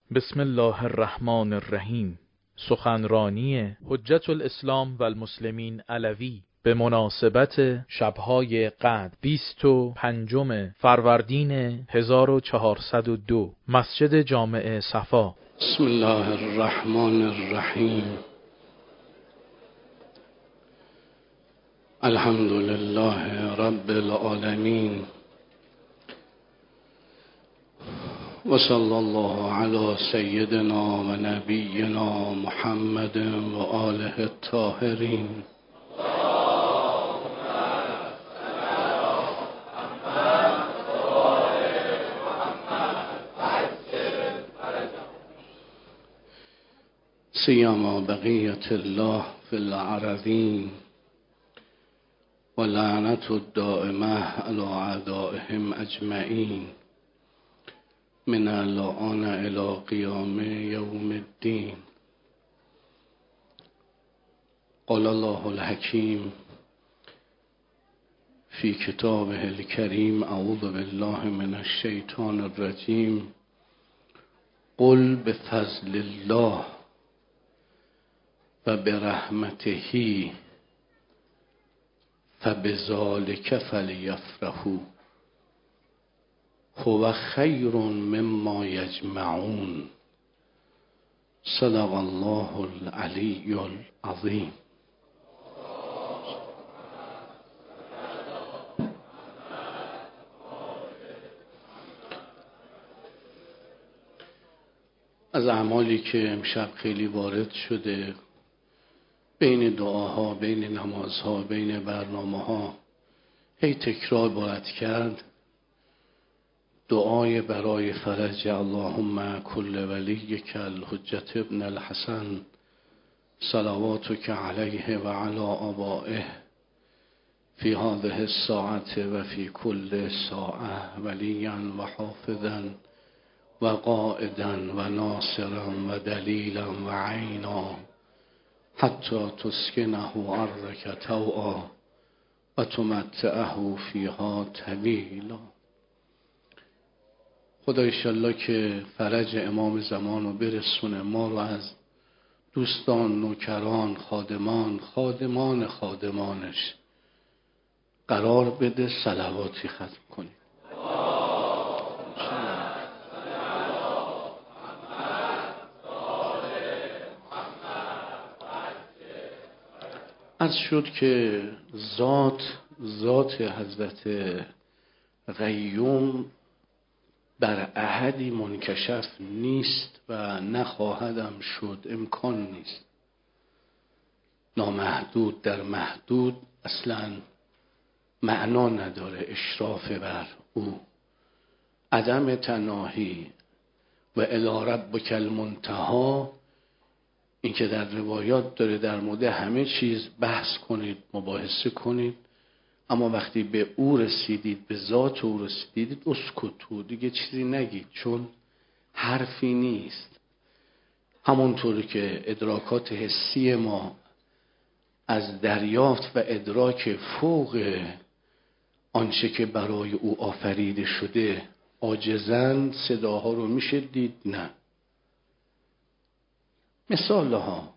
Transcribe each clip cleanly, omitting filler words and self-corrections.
بسم الله الرحمن الرحیم. سخنرانی حجت الاسلام و المسلمین علوی به مناسبت شبهای قدر 25 فروردین 1402 مسجد جامع صفا. بسم الله الرحمن الرحیم. الحمد لله رب العالمین و صلی الله علی سیدنا و نبینا محمد و آله الطاهرین. سیما بقیت الله فی الارضین و لعنت الدائمه علی اعدائهم اجمعین من الآن الی قیام یوم الدین. قال الله الحکیم فی کتابه الکریم اعوذ بالله من الشیطان الرجیم قل بفضل الله و برحمته فبذلک فلیفرحوا هو خیر مما یجمعون. صدق الله العلی العظیم. از اعمالی که امشب خیلی وارد شده بین دعاها، بین نمازها، بین برنامه‌ها هی تکرار باید کرد، دعای برای فرج اللهم کل ولیک الحجة ابن الحسن صلواتک علیه و علی آبائه فی هذه الساعة و فی کل ساعة ولیا و حافظا و قائدا و ناصرا و دلیلا و عینا حتی تسکنه ارضک طوعا و تمتعه فیها طویلا. خدا ایشالله که فرج امام زمان رو برسونه، ما رو از دوستان، نوکران، خادمانش قرار بده. صلواتی ختم کنیم. عرض شد که ذات حضرت قیوم بر احدی منکشف نیست و نخواهدم شد، امکان نیست. نامحدود در محدود اصلا معنا نداره. اشراف بر او، عدم تناهی و الی ربک المنتهی، این که در روایات داره در مورد همه چیز بحث کنید، مباحثه کنید، اما وقتی به او رسیدید، به ذات او رسیدید، اسکتو، دیگه چیزی نگید، چون حرفی نیست. همونطوری که ادراکات حسی ما از دریافت و ادراک فوق آنچه که برای او آفریده شده عاجزند، صداها رو میشه دید؟ نه. مثالها،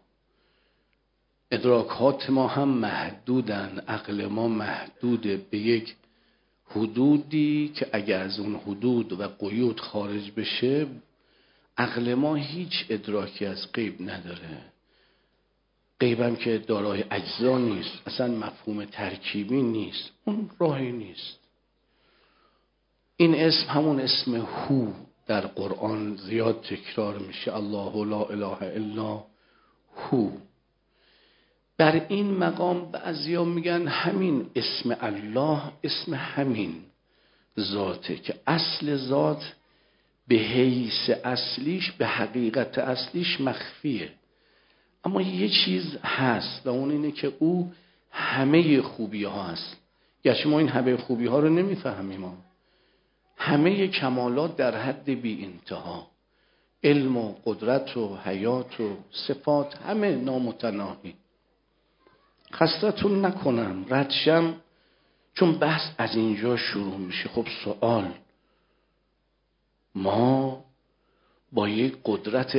ادراکات ما هم محدودن، عقل ما محدوده به یک حدودی که اگر از اون حدود و قیود خارج بشه عقل ما هیچ ادراکی از غیب نداره. غیب هم که دارای اجزا نیست، اصلا مفهوم ترکیبی نیست، اون راهی نیست. این اسم همون اسم هو در قرآن زیاد تکرار میشه، الله لا اله الا هو. بر این مقام بعضیا میگن همین اسم الله اسم همین ذاته که اصل ذات به حیث اصلیش، به حقیقت اصلیش مخفیه، اما یه چیز هست و اون اینه که او همه خوبی ها هست. گرچه ما این همه خوبی ها رو نمیفهمیم، همه کمالات در حد بی انتها، علم و قدرت و حیات و صفات همه نامتناهی. خستتون نکنم ردشم، چون بحث از اینجا شروع میشه. خب سوال، ما با یک قدرت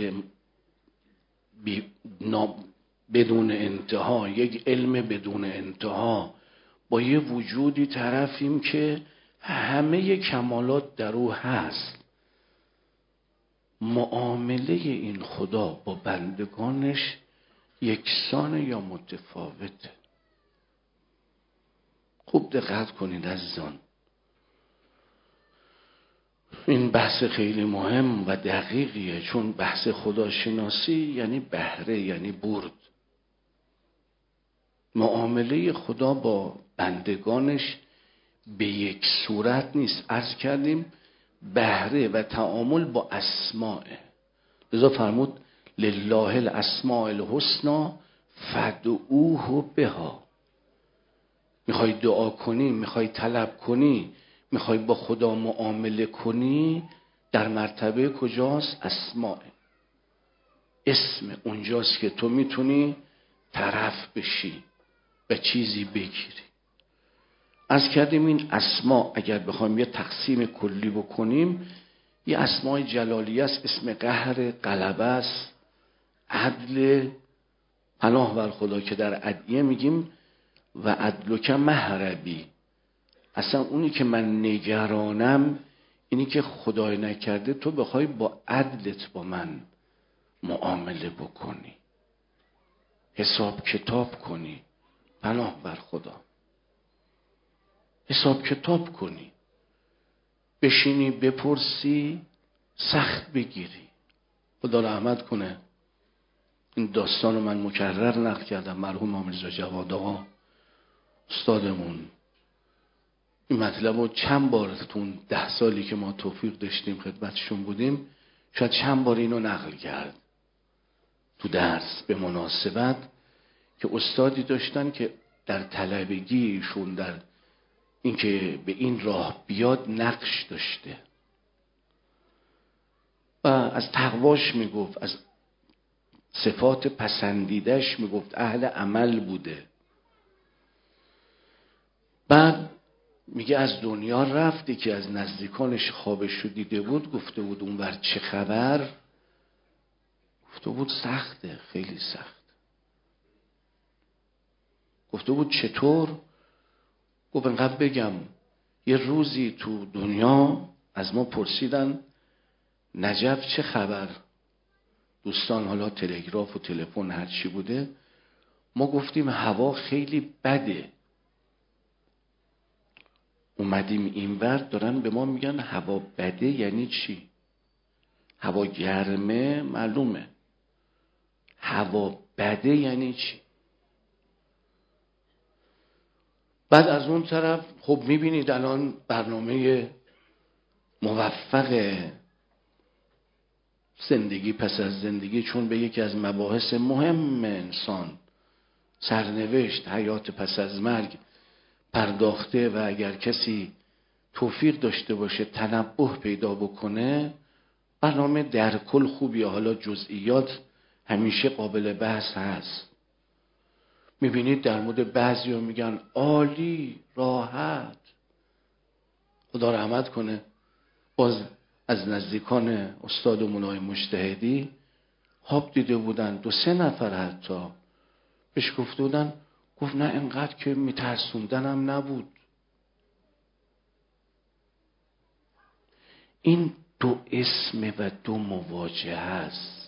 بدون انتها، یک علم بدون انتها، با یه وجودی طرفیم که همه کمالات در او هست. معامله این خدا با بندگانش یکسان یا متفاوته؟ خوب دقت کنید عزیزان، این بحث خیلی مهم و دقیقیه، چون بحث خداشناسی یعنی بهره، یعنی برد. معامله خدا با بندگانش به یک صورت نیست. عرض کردیم بهره و تعامل با اسماءه. لذا فرمود لله الاسماء الحسنی فادعوه بها. میخوای دعا کنی، میخوای طلب کنی، میخوای با خدا معامله کنی، در مرتبه کجاست؟ اسماء. اسم اونجاست که تو میتونی طرف بشی و چیزی بگیری. عرض کردیم این اسما اگر بخوایم یه تقسیم کلی بکنیم، یه اسماء جلالیه است، اسم قهر، غلبه است، عدل، پناه بر خدا که در ادعیه میگیم و عدلک مهربی. اصلا اونی که من نگرانم اینی که خدای نکرده تو بخوای با عدلت با من معامله بکنی، حساب کتاب کنی. پناه بر خدا. حساب کتاب کنی، بشینی بپرسی، سخت بگیری. خدا رحمت کنه، این داستان رو من مکرر نقل کردم، مرحوم میرزا جواد آقا استادمون این مطلب رو چند بار تو اون 10 سالی که ما توفیق داشتیم خدمتشون بودیم، شاید چند بار اینو نقل کرد تو درس، به مناسبت که استادی داشتن که در طلبگیشون در اینکه به این راه بیاد نقش داشته و از تقواش میگفت، از صفات پسندیدش میگفت اهل عمل بوده. بعد میگه از دنیا رفتی که از نزدیکانش خوابش رو دیده بود، گفته بود اونور چه خبر؟ گفته بود سخته، خیلی سخت. گفته بود چطور؟ گفت انقدر بگم یه روزی تو دنیا از ما پرسیدن نجف چه خبر؟ دوستان حالا تلگراف و تلفن هر چی بوده، ما گفتیم هوا خیلی بده. اومدیم اینور دارن به ما میگن هوا بده یعنی چی؟ هوا گرمه معلومه، هوا بده یعنی چی؟ بعد از اون طرف خب میبینید الان برنامه موفق زندگی پس از زندگی، چون به یکی از مباحث مهم انسان سرنوشت حیات پس از مرگ پرداخته و اگر کسی توفیق داشته باشه تنبه پیدا بکنه، برنامه در کل خوبیه. حالا جزئیات همیشه قابل بحث هست. میبینید در مورد بعضی ها میگن عالی، راحت. خدا رحمت کنه، باز از نزدیکان استادمون های مجتهدی خواب دیده بودن 2-3 نفر حتی بهش گفته بودن، گفت نه اینقدر که میترسوندنم نبود. این 2 اسم و 2 مواجهه است.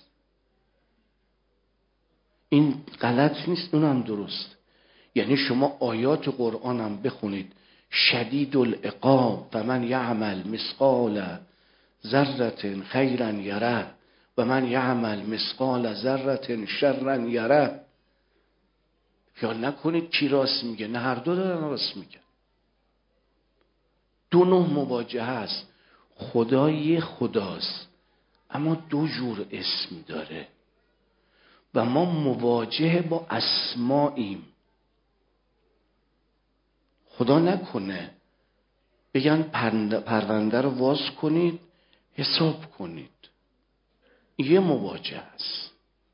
این غلط نیست، اونم درست. یعنی شما آیات قرآن هم بخونید، شدید العقاب و من یعمل مثقال ذره خیرا یره و من یعمل مثقال ذره شرا یره. خیال نکنید کی راست میگه، نه هر دو دارن راست میگن. 2 نوع مواجهه است. خدا یه خداست اما 2 جور اسم داره و ما مواجه با اسماییم. خدا نکنه بگن پرونده رو واز کنید حساب کنید. یه مواجهه است.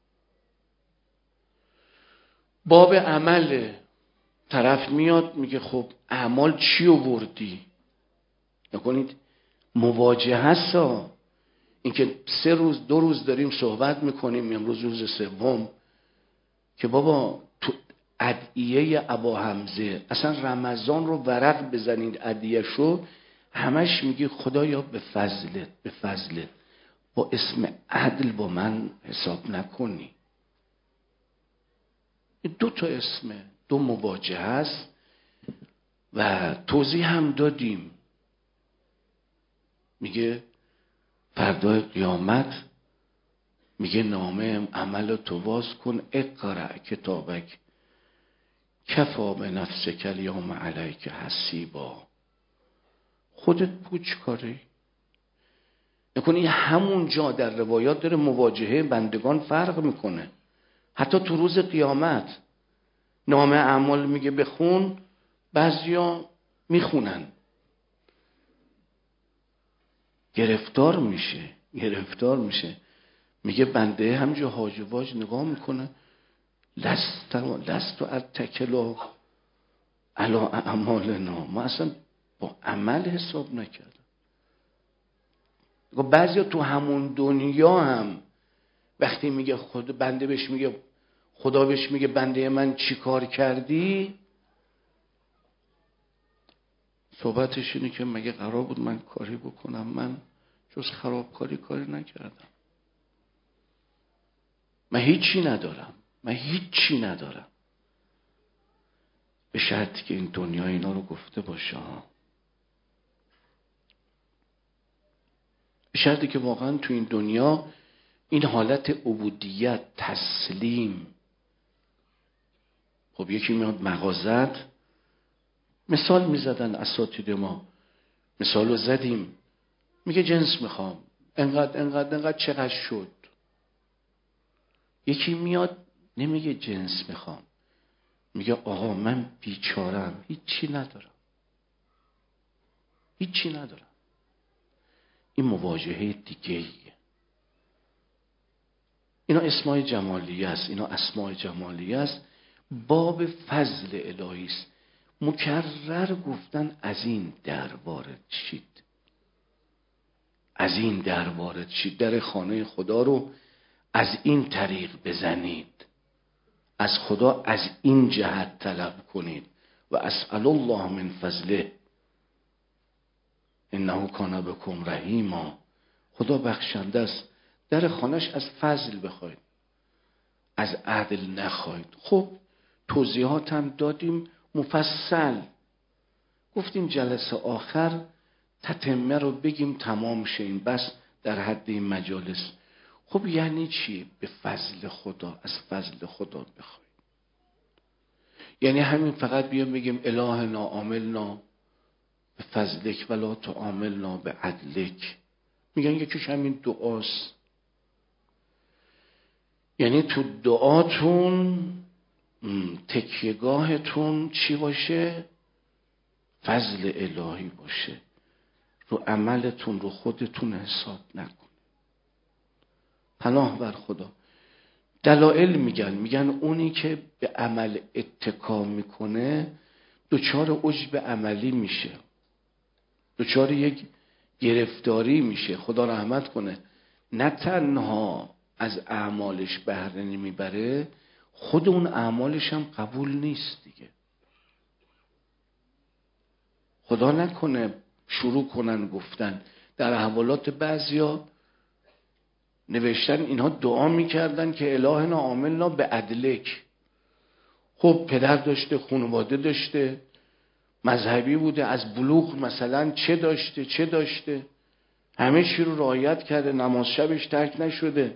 باب عمل، طرف میاد میگه خب اعمال چی آوردی؟ نکنید مواجهه است. اینکه 3 روز 2 روز داریم صحبت میکنیم، امروز روز 3 که بابا تو ادعیه ابا حمزه اصلا رمضان رو ورق بزنید ادعیه شو، همش میگی خدایا به فضلت با اسم عدل با من حساب نکنی. 2 تا اسمه، 2 مواجهه هست و توضیح هم دادیم. میگه فردای قیامت میگه نامه عمل تو باز کن، اقرأ کتابک کفا به نفسک الیوم علیک حسیبا. خودت بگو چی کاری نکنی. همون جا در روایات داره مواجهه بندگان فرق میکنه. حتی تو روز قیامت نامه اعمال میگه بخون، بعضیا میخونن گرفتار میشه. میگه بنده همجا هاج و واج نگاه میکنه، لست و اتکلو علی اعمالنا، ما اصلا با عمل حساب نکردم. بعضیا تو همون دنیا هم وقتی میگه بنده بهش میگه، خدا بهش میگه بنده من چی کار کردی، صحبتش اینه که مگه قرار بود من کاری بکنم؟ من جز خرابکاری کاری نکردم. من هیچی ندارم به شرطی که این دنیا اینا رو گفته باشه، به شرطی که واقعا تو این دنیا این حالت عبودیت، تسلیم. خب یکی میاد مغازت، مثال میزدن اساتید ما، مثال رو زدیم، میگه جنس میخوام، انقدر چقدر شد. یکی میاد نمیگه جنس میخوام، میگه آقا من بیچارم، هیچی ندارم. این مواجهه دیگه ایه. اینا اسمای جمالیه است. باب فضل الهی است. مکرر گفتن از این در وارد شید، در خانه خدا رو از این طریق بزنید، از خدا از این جهت طلب کنید. و اسأل الله من فضله انه کان بکم رحیما. خدا بخشنده است، در خانهش از فضل بخواید، از عدل نخواید. خب توضیحات هم دادیم مفصل، گفتیم جلسه آخر تتمه رو بگیم تمام شه این بس در حد این مجالس. خب یعنی چی به فضل خدا، از فضل خدا بخواید؟ یعنی همین فقط بیام بگیم الهنا عاملنا به فضلک ولا تعاملنا به عدلک؟ میگن یکیش همین دعاست. یعنی تو دعاتون تکیهگاهتون چی باشه؟ فضل الهی باشه. رو عملتون، رو خودتون حساب نکن. پناه بر خدا. دلائل میگن اونی که به عمل اتکا میکنه دچار عجب عملی میشه، دچار یک گرفتاری میشه. خدا رحمت کنه، نه تنها از اعمالش بهره نمیبره، خود اون اعمالش هم قبول نیست دیگه. خدا نکنه شروع کنن گفتن. در احوالات بعضیا نوشتن اینها دعا میکردن که الهنا عاملنا به عدلک. خب پدر داشته، خانواده داشته، مذهبی بوده، از بلوغ مثلا چه داشته، همه چی رو رعایت کرده، نماز شبش ترک نشده.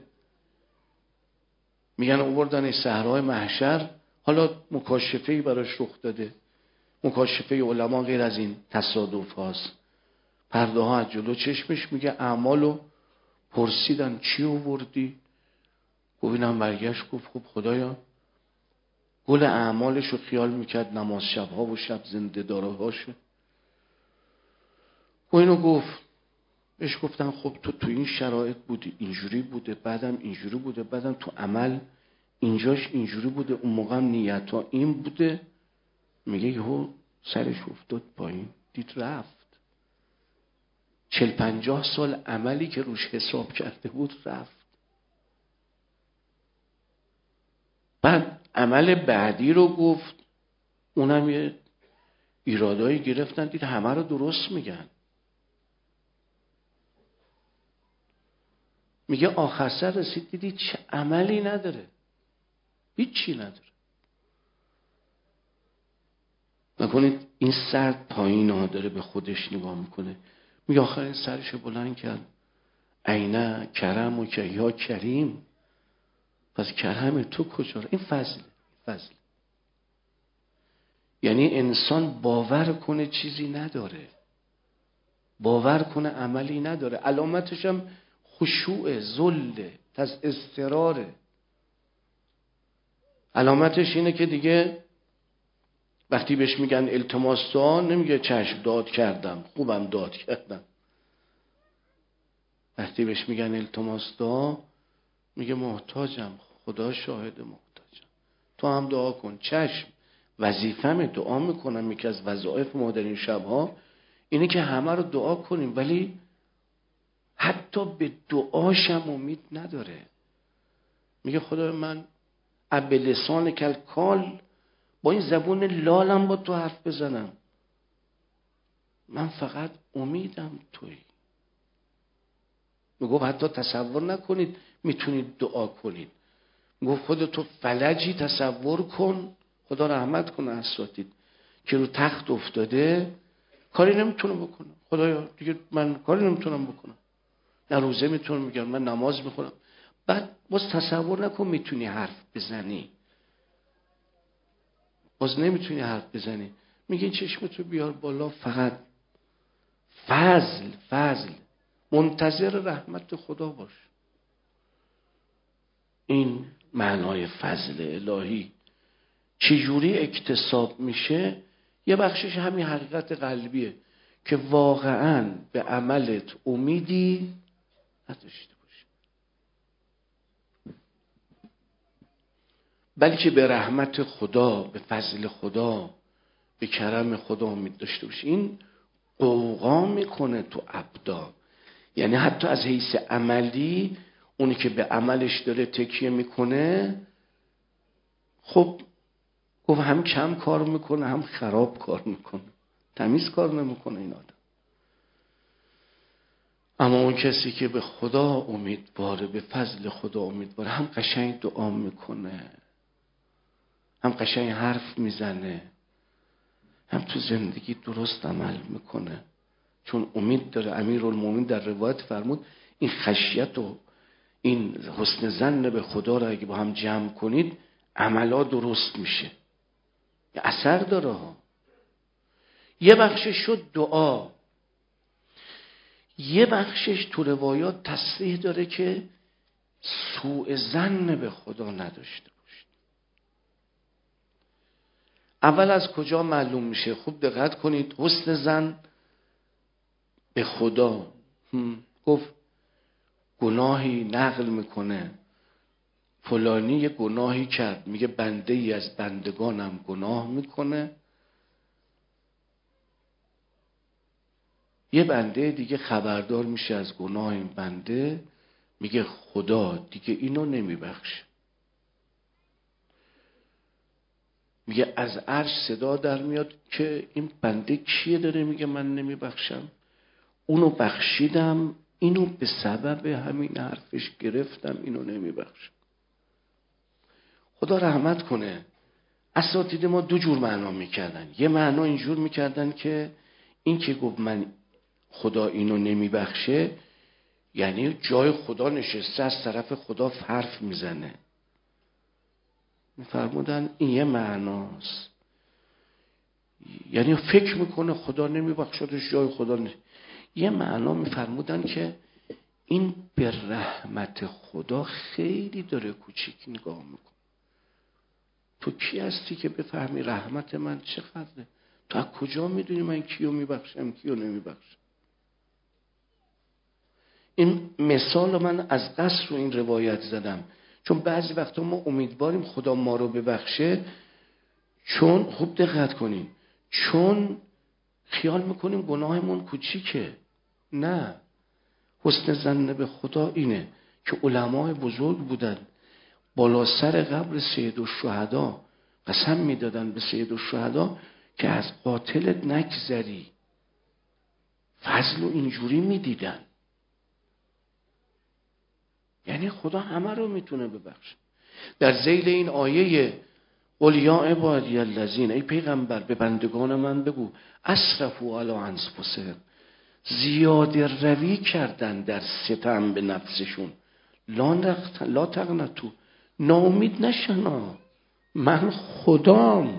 میگن آوردن صحرای محشر، حالا مکاشفه‌ای براش رخ داده. مکاشفه علما غیر از این تصادف هاست. پرده ها از جلو چشمش، میگه اعمالو پرسیدن چی آوردی؟ گفت اینم برگشت گفت خب خدایا، گل اعمالش رو خیال میکرد نماز شبها و شب زنده داره هاشو. و اینو گفت، بهش گفتن خب تو این شرایط بودی، اینجوری بوده، بعدم اینجوری بوده، بعدم تو عمل اینجاش اینجوری بوده، اون موقع نیت ها این بوده. میگه یهو سرش افتاد پایین، دید رفت. 40-50 سال عملی که روش حساب کرده بود رفت. بعد عمل بعدی رو گفت، اونم یه ایرادایی گرفتن، دید همه رو درست میگن. میگه آخر سر رسید دیدید چه عملی نداره، هیچی نداره. نکنید این سر پایین ها داره به خودش نگاه میکنه، میگه آخر این سرشو بلند کرد، اینه کرم و که یا کریم، پس کرم تو کجا؟ این فضل. یعنی انسان باور کنه چیزی نداره، باور کنه عملی نداره، علامتش هم خشوع، ذل، اضطراره. علامتش اینه که دیگه وقتی بهش میگن التماس دعا نمیگه چشم داد کردم، خوبم داد کردم. وقتی بهش میگن التماس دعا میگه محتاجم، خدا شاهد محتاجم، تو هم دعا کن. چشم، وظیفه‌مه، دعا میکنم. یکی از وظایف ما در این شبها اینه که همه رو دعا کنیم، ولی حتی به دعاشم امید نداره. میگه خدا من اب لسان کل کال، با این زبون لالم با تو حرف بزنم، من فقط امیدم تویی. میگه حتی تصور نکنید میتونید دعا کنید. میگه خودتو فلجی تصور کن، خدا رحمت کنه اساتید، که رو تخت افتاده کاری نمیتونه بکنه. خدایا دیگه من کاری نمیتونم بکنم، نه روزه میتونم میگم، من نماز میخونم. بعد باز تصور نکن میتونی حرف بزنی، باز نمیتونی حرف بزنی. میگه چشمتو بیار بالا، فقط فضل، منتظر رحمت خدا باش. این معنای فضل الهی چجوری اکتساب میشه؟ یه بخشش همین حقیقت قلبیه که واقعاً به عملت امیدی نداشته باشی، بلکه به رحمت خدا، به فضل خدا، به کرم خدا امید داشته باشی. این قوقا میکنه تو ابدا. یعنی حتی از حیث عملی اونی که به عملش داره تکیه میکنه، خب گفت هم کم کار میکنه هم خراب کار میکنه، تمیز کار نمیکنه این آدم. اما اون کسی که به خدا امیدواره، به فضل خدا امیدواره، هم قشنگ دعا میکنه، هم قشنگ حرف میزنه، هم تو زندگی درست عمل میکنه، چون امید داره. امیرالمومنین در روایت فرمود این خشیت و این حسن ظن به خدا را اگه با هم جمع کنید عملا درست میشه، اثر داره ها. یه بخشش شد دعا، یه بخشش تو روایات تصریح داره که سوء ظن به خدا نداشته باشید. اول از کجا معلوم میشه؟ خوب دقت کنید. حسن ظن به خدا، گفت گناهی نقل میکنه، فلانی یه گناهی کرد، میگه بنده ای از بندگانم گناه میکنه، یه بنده دیگه خبردار میشه از گناه این بنده، میگه خدا دیگه اینو نمیبخشه. میگه از عرش صدا در میاد که این بنده کیه داره میگه من نمیبخشم، اونو بخشیدم، اینو به سبب همین حرفش گرفتم، اینو نمیبخشم. خدا رحمت کنه. اساتید ما دو جور معنا میکردن. یه معنا اینجور میکردن که این که گفت من خدا اینو نمیبخشه یعنی جای خدا نشسته از طرف خدا حرف میزنه. میفرمودن این یه معناست، یعنی فکر میکنه خدا نمیبخشدش، جای خدا نشسته. یه معنا میفرمودن که این به رحمت خدا خیلی داره کوچیک نگاه میکنه. تو کی هستی که بفهمی رحمت من چقدره؟ تو از کجا میدونی من کیو میبخشم کیو نمیبخشم؟ این مثال من از قصد رو این روایت زدم، چون بعضی وقتا ما امیدواریم خدا ما رو ببخشه، چون خوب دقت کنیم، چون خیال میکنیم گناهمون کوچیکه. نه، حسن ظن به خدا اینه که علمای بزرگ بودن بالا سر قبر سید الشهدا قسم میدادن به سید الشهدا که از قاتلت نگذری. فضل رو اینجوری میدیدن. یعنی خدا همه رو میتونه ببخشه. در ذیل این آیه قل یا عبادی الذین، ای پیغمبر به بندگان من بگو اسرفوا علی انفسهم، زیاده روی کردن در ستم به نفسشون، لا تقنطوا، ناامید نشنا، من خدام،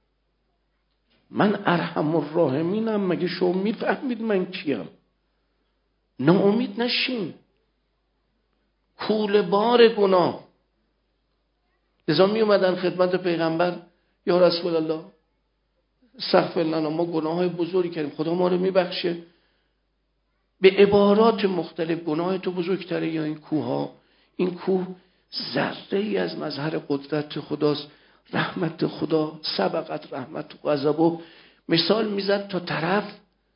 من ارحم الراحمینم، مگه شما میفهمید من کیم؟ ناامید نشین، کوله بار گناه. لذا می اومدن خدمت پیغمبر، یا رسول الله استغفر لنا، ما گناه های بزرگی کردیم، خدا ما رو میبخشه. به عبارات مختلف، گناه تو بزرگتره یا این کوه ها؟ این کوه ذره ای از مظهر قدرت خداست، رحمت خدا، سبقت رحمت و غضب. مثال میزد تا طرف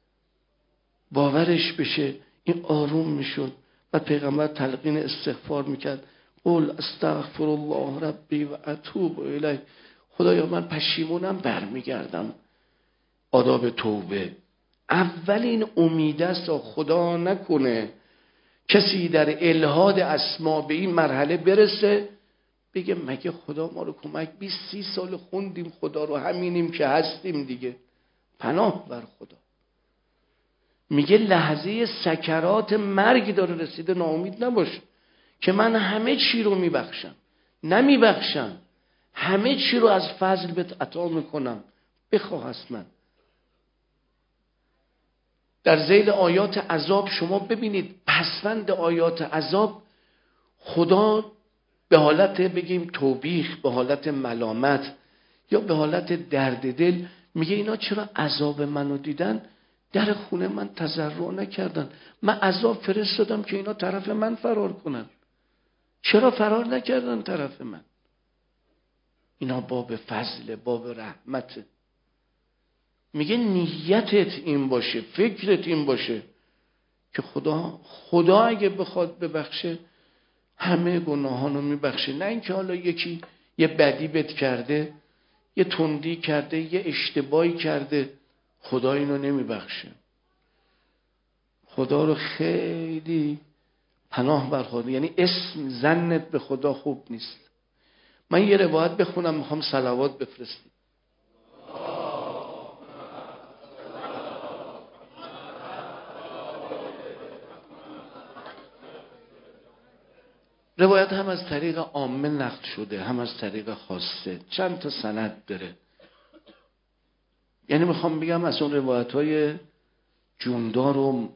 باورش بشه، این آروم میشد. بعد پیغمبر تلقین استغفار میکرد، قول استغفر الله ربی و اتوب الیه، خدایا من پشیمونم برمیگردم. آداب توبه اولین امید است خدا نکنه کسی در الحاد اسما به این مرحله برسه بگه مگه خدا ما رو کمک، 20-30 سال خوندیم خدا رو، همینیم که هستیم دیگه. پناه بر خدا. میگه لحظه سکرات مرگ داره رسیده، ناامید نباش که من همه چی رو میبخشم. نمیبخشم، همه چی رو از فضل بهت عطا میکنم، بخواه از من. در ذیل آیات عذاب شما ببینید پسوند آیات عذاب، خدا به حالت بگیم توبیخ، به حالت ملامت یا به حالت درد دل میگه اینا چرا عذاب منو دیدن، در خونه من تضرع نکردن، من عذاب فرستادم که اینا طرف من فرار کنن، چرا فرار نکردن طرف من؟ اینا باب فضل، باب رحمت. میگه نیتت این باشه، فکرت این باشه که خدا اگه بخواد ببخشه همه گناهانو میبخشه. نه اینکه حالا یکی یه بدی بد کرده، یه تندی کرده، یه اشتباهی کرده خدا اینو نمیبخشه. خدا رو خیلی پناه بر خدا، یعنی اسم ظنت به خدا خوب نیست. من یه روایت بخونم، میخوام صلوات بفرستیم. روایت هم از طریق عامه نقل شده، هم از طریق خاصه، چند تا سند داره. یعنی میخوام بگم از اون روایت های جوندار و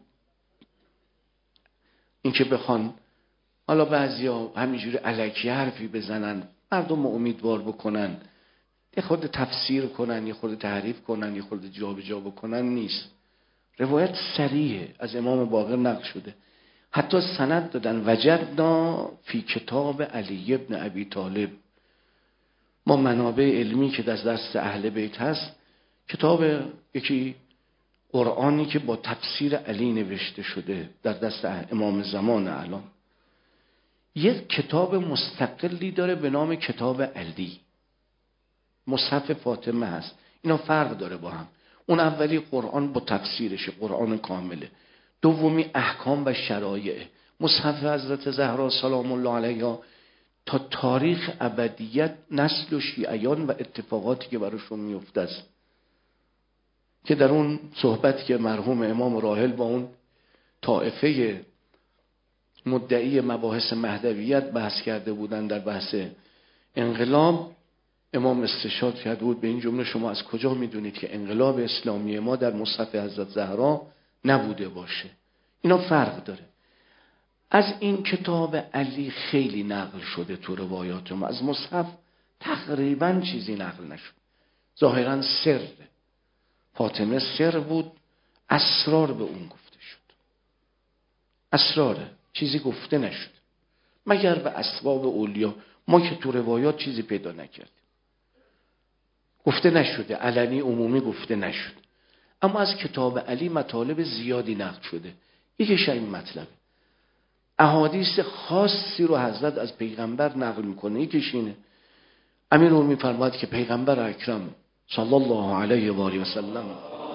این که بخوان حالا بعضیا همینجوری الکی حرفی بزنن مردم امیدوار بکنن، یه خورده تفسیر کنن، یه خورده تحریف کنن، یه خورده جابجا بکنن نیست. روایت صریحه، از امام باقر نقل شده. حتی سند دادن وجدنا فی کتاب علی ابن ابی طالب. ما منابع علمی که در دست اهل بیت هست، کتاب یکی قرآنی که با تفسیر علی نوشته شده در دست امام زمان الان، یک کتاب مستقلی داره به نام کتاب علی، مصحف فاطمه هست. اینا فرق داره با هم. اون اولی قرآن با تفسیرش، قرآن کامله. دومی احکام و شرایع. مصحف حضرت زهرا سلام الله علیها تا تاریخ ابدیت نسل و شیعیان و اتفاقاتی که براشون میفته است، که در اون صحبتی که مرحوم امام راحل با اون طائفه مدعی مباحث مهدویت بحث کرده بودن در بحث انقلاب، امام استشهاد کرده بود به این جمله شما از کجا میدونید که انقلاب اسلامی ما در مصحف حضرت زهرا نبوده باشه؟ اینا فرق داره. از این کتاب علی خیلی نقل شده تو روایات ما، از مصحف تقریبا چیزی نقل نشد. ظاهرا سر فاطمه سر بود، اسرار به اون گفته شد، اسراره، چیزی گفته نشد مگر به اسباب اولیا. ما که تو روایات چیزی پیدا نکردیم، گفته نشده، علنی عمومی گفته نشد. اما از کتاب علی مطالب زیادی نقل شده. یکیش این مطلبه. احادیث خاصی رو حضرت از پیغمبر نقل میکنه. یکیش اینه، امیرالمومنین فرمود که پیغمبر اکرم صلی الله علیه و آله و سلم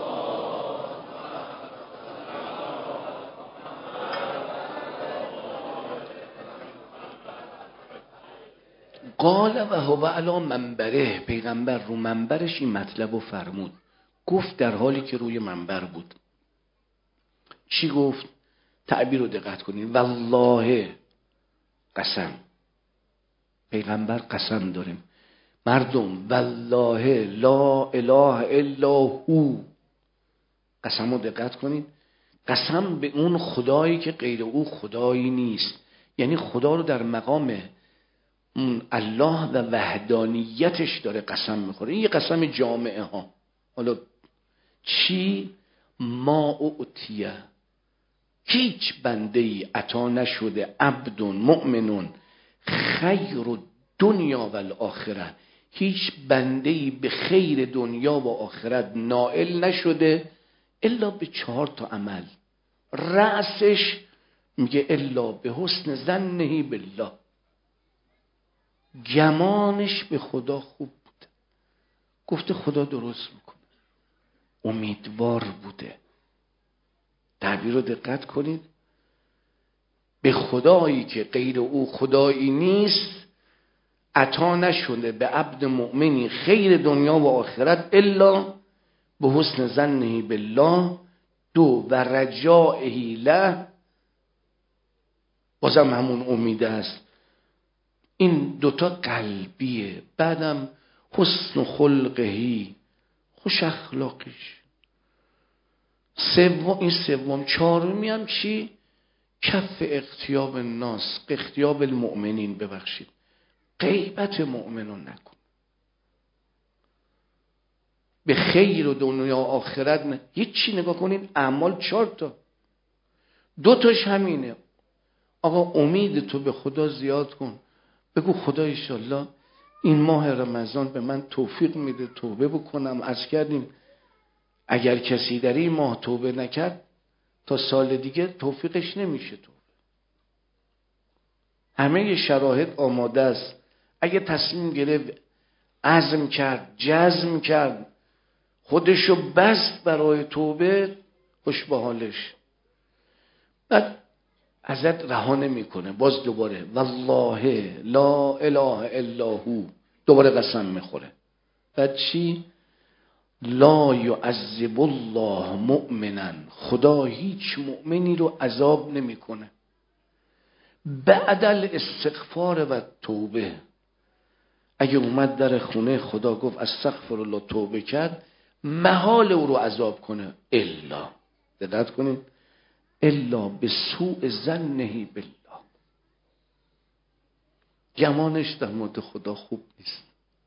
قال و هو علی منبره، پیغمبر رو منبرش این مطلب رو فرمود. گفت در حالی که روی منبر بود. چی گفت؟ تعبیر رو دقت کنین. والله، قسم. پیغمبر قسم داریم. مردم والله لا اله الا هو، قسم رو دقت کنین. قسم به اون خدایی که غیر او خدایی نیست. یعنی خدا رو در مقام الله و وحدانیتش داره قسم میخوره. این یه قسم جامعه ها. حالا چی؟ ما اعطیه، هیچ بنده ای عطا نشده عبد مؤمنون خیر دنیا و الاخره، هیچ بنده ای به خیر دنیا و آخرت نائل نشده الا به 4 عمل. رأسش میگه الا به حسن ظنه بالله، گمانش به خدا خوب بوده. گفته خدا درست میکنه. امیدوار بوده. تعبیر رو دقت کنید. به خدایی که غیر او خدایی نیست عطا نشده به عبد مؤمنی خیر دنیا و آخرت الا به حسن ظنه بالله. 2 و رجائه له، بازم همون امیده است. این 2 قلبیه. بعدم حسن خلقهی، خوش اخلاقش. این سوم. 4می هم چی؟ کف اغتیاب الناس، اغتیاب المؤمنین. ببخشید، غیبت مؤمنون نکن. به خیر و دنیا آخرت نه. هیچی نگاه کنین. اعمال 4 2 همینه. آقا امید تو به خدا زیاد کن. بگو خدا انشالله این ماه رمضان به من توفیق میده توبه بکنم. عرض کردیم اگر کسی در این ماه توبه نکرد تا سال دیگه توفیقش نمیشه. توبه همه شرایط آماده است. اگه تصمیم گرفت، عزم کرد، جزم کرد، خودشو بست برای توبه، خوش به حالش. بعد ازت رها نمیکنه. باز دوباره والله لا اله الا هو، دوباره قسم میخوره. بعد چی؟ لا یعذب الله مؤمنا، خدا هیچ مؤمنی رو عذاب نمیکنه. بعد الاستغفار و توبه، اگه اومد در خونه خدا گفت استغفر الله، توبه کرد، محال او رو عذاب کنه الا، دقت کنید، الا به سوء ظنه بالله، گمانش در مورد خدا خوب نیست.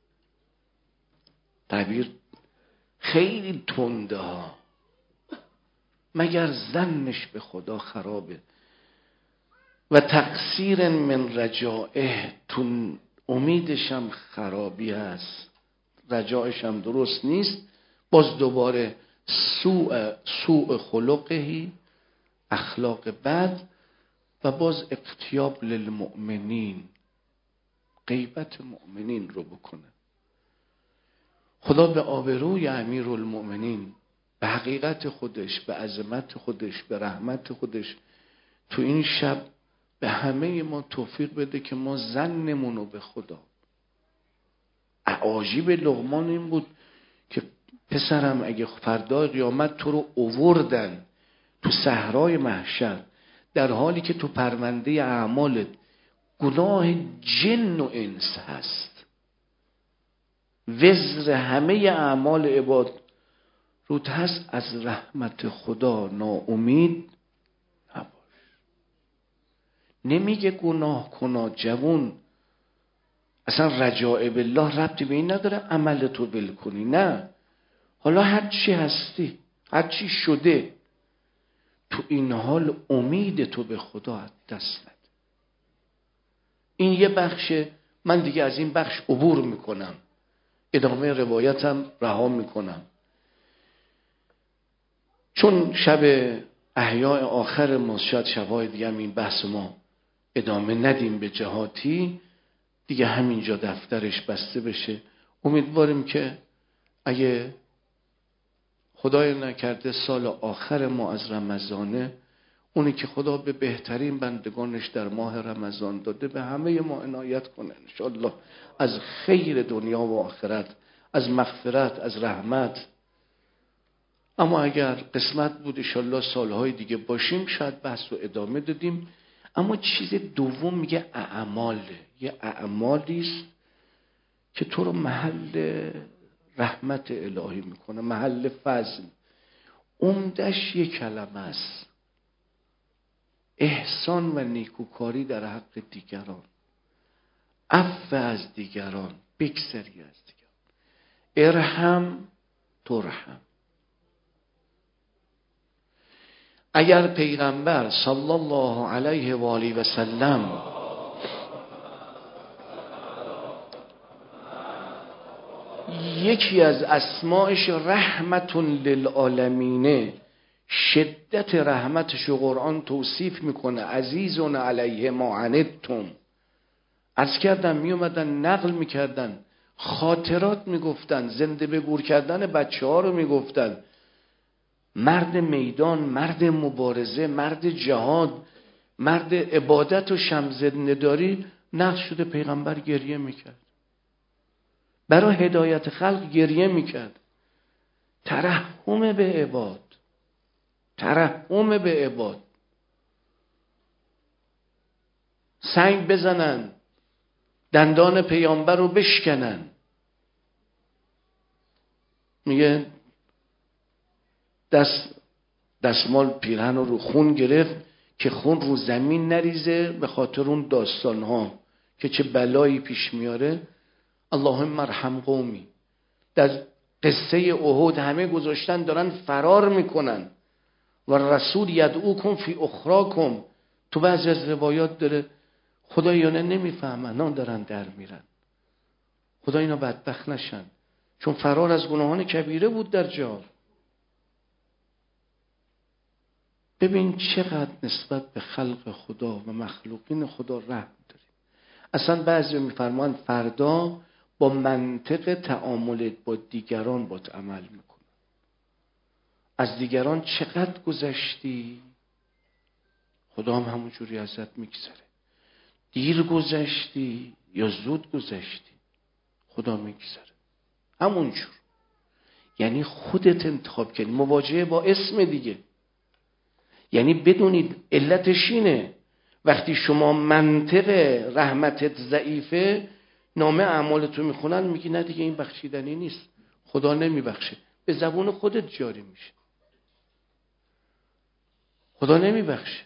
تعبیر خیلی تنده ها، مگر ظنش به خدا خرابه. و تقصیر من رجائه، تو امیدش هم خرابی هست، رجایش هم درست نیست. باز دوباره سوء خلقهی، اخلاق بد. و باز اغتیاب للمؤمنین، غیبت مؤمنین رو بکنه. خدا به آبروی امیرالمؤمنین، به حقیقت خودش، به عظمت خودش، به رحمت خودش، تو این شب به همه ما توفیق بده که ما ظنمونو به خدا. عجیب لقمان این بود که پسرم اگه فردا قیامت تو رو اووردن تو صحرای محشر، در حالی که تو پرونده اعمالت گناه جن و انس هست، وزر همه اعمال عباد روت هست، از رحمت خدا ناامید نباش. نمیگه گناه کنا جوون، اصلا رجاء بالله ربطی به این نداره عملتو ول کنی، نه. حالا هر چی هستی، هر چی شده، تو این حال امید تو به خدا دست نده. این یه بخشه. من دیگه از این بخش عبور میکنم، ادامه روایتم رها میکنم. چون شب احیاء آخر ما، شاید شبای دیگه هم این بحث ما ادامه ندیم به جهاتی دیگه، همینجا دفترش بسته بشه. امیدواریم که اگه خدای نکرده سال آخر ما از رمضانه، اونی که خدا به بهترین بندگانش در ماه رمضان داده به همه ما عنایت کنه انشالله، از خیر دنیا و آخرت، از مغفرت، از رحمت. اما اگر قسمت بود انشالله سالهای دیگه باشیم شاید بحث رو ادامه دادیم. اما چیز دوم میگه اعماله، یه اعمالیست که تو رو محل رحمت الهی میکنه، محل فضل. عمدش یک کلمه است: احسان و نیکوکاری در حق دیگران، عفو از دیگران، بگذری از دیگران. ارحم ترحم. اگر پیغمبر صلی الله علیه و آله و سلم یکی از اسمایش رحمت للعالمینه، شدت رحمتش رو قرآن توصیف میکنه، عزیزون علیه ما عنتم. عرض کردم می اومدن نقل میکردن، خاطرات میگفتن، زنده به گور کردن بچه ها رو میگفتن. مرد میدان، مرد مبارزه، مرد جهاد، مرد عبادت و شمزد نداری، نقل شده پیغمبر گریه میکرد، برای هدایت خلق گریه میکرد. ترحم به عباد، ترحم به عباد. سنگ بزنن، دندان پیامبر رو بشکنن. میگه دستمال پیرهن رو خون گرفت که خون رو زمین نریزه، به خاطر اون داستان ها که چه بلایی پیش میاره. اللهم ارحم قومی. در قصه احد همه گذاشتن دارن فرار میکنن و رسول یدعوکم فی اخراکم. تو بعضی از روایات داره خدایانه نمیفهمن، نه دارن در میرن. خدا اینا بدبخت نشن، چون فرار از گناهان کبیره بود در جهاد. ببین چقدر نسبت به خلق خدا و مخلوقین خدا رحم داریم. اصلا بعضی میفرمان فردا با منطق تعاملت با دیگران باید عمل میکن. از دیگران چقدر گذشتی، خدا هم همونجوری ازت میگذره. دیر گذشتی یا زود گذشتی، خدا میگذره همونجور. یعنی خودت انتخاب کردی. مواجهه با اسم دیگه، یعنی بدونید علتش اینه وقتی شما منطق رحمتت ضعیفه، نامه اعمالتو میخونن میگی نه دیگه این بخشیدنی نیست، خدا نمیبخشه. به زبون خودت جاری میشه، خدا نمیبخشه.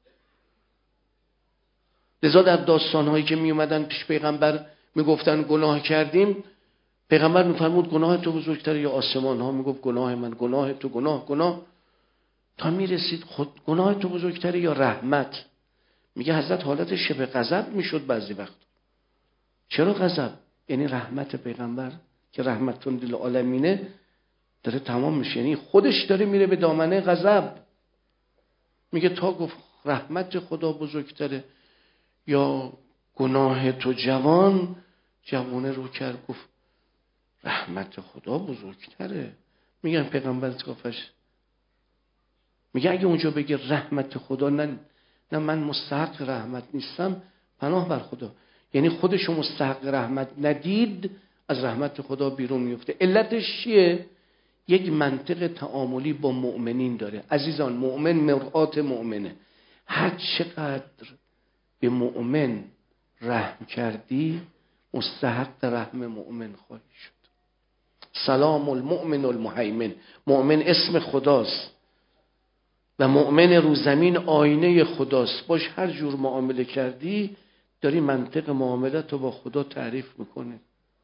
لذا در داستانهایی که میومدن پیش پیغمبر میگفتن گناه کردیم، پیغمبر میفرمود گناه تو بزرگتره یا آسمان ها؟ میگفت گناه من، گناه تو، گناه. تا میرسید خود گناه تو بزرگتره یا رحمت؟ میگه حضرت حالت شبه غضب میشد بعضی وقت. چرا غضب؟ یعنی رحمت پیغمبر که رحمتون للعالمینه داره تمام میشه، یعنی خودش داره میره به دامنه غضب. میگه تا گفت رحمت خدا بزرگتره یا گناه تو جوانه رو کرد گفت رحمت خدا بزرگتره. میگن پیغمبر گفتش، میگه اگه اونجا بگه رحمت خدا، نه من مستحق رحمت نیستم، پناه بر خدا. یعنی خودشو مستحق رحمت ندید، از رحمت خدا بیرون میفته. علتش چیه؟ یک منطق تعاملی با مؤمنین داره. عزیزان، مؤمن مرآت مؤمنه. هر چقدر به مؤمن رحم کردی مستحق رحم مؤمن خواهی شد. سلام المؤمن المهیمن. مؤمن اسم خداست و مؤمن رو زمین آینه خداست. باش هر جور معامله کردی داری منطق معاملت رو با خدا تعریف میکنه.